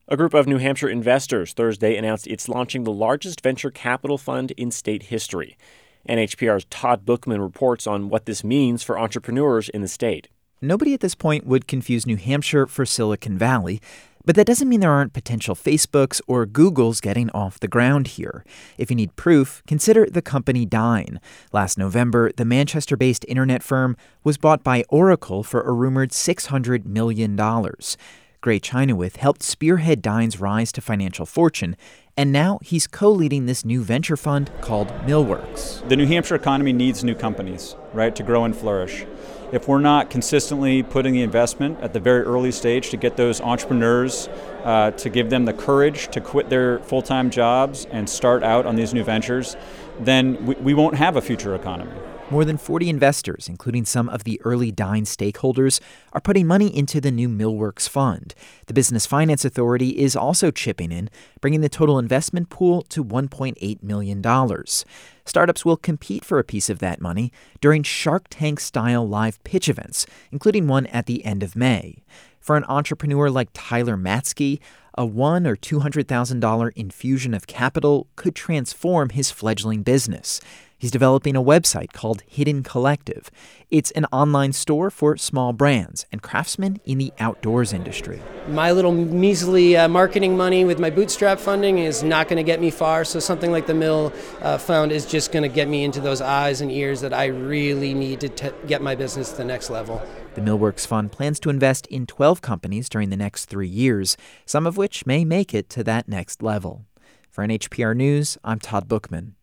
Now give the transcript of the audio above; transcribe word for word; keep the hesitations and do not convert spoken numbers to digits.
A group of New Hampshire investors Thursday announced it's launching the largest venture capital fund in state history. N H P R's Todd Bookman reports on what this means for entrepreneurs in the state. Nobody at this point would confuse New Hampshire for Silicon Valley, but that doesn't mean there aren't potential Facebooks or Googles getting off the ground here. If you need proof, consider the company Dyn. Last November, the Manchester-based internet firm was bought by Oracle for a rumored six hundred million dollars. Gray Chynoweth helped spearhead Dyn's rise to financial fortune, and now he's co-leading this new venture fund called Millworks. The New Hampshire economy needs new companies, right, to grow and flourish. If we're not consistently putting the investment at the very early stage to get those entrepreneurs, uh, to give them the courage to quit their full-time jobs and start out on these new ventures, then we, we won't have a future economy. More than forty investors, including some of the early Dyn stakeholders, are putting money into the new Millworks fund. The Business Finance Authority is also chipping in, bringing the total investment pool to one point eight million dollars. Startups will compete for a piece of that money during Shark Tank-style live pitch events, including one at the end of May. For an entrepreneur like Tyler Matsky, a one or two hundred thousand dollars infusion of capital could transform his fledgling business. He's developing a website called Hidden Collective. It's an online store for small brands and craftsmen in the outdoors industry. My little measly uh, marketing money with my bootstrap funding is not going to get me far, so something like the Mill uh, Fund is just going to get me into those eyes and ears that I really need to t- get my business to the next level. The Millworks Fund plans to invest in twelve companies during the next three years, some of which may make it to that next level. For N H P R News, I'm Todd Bookman.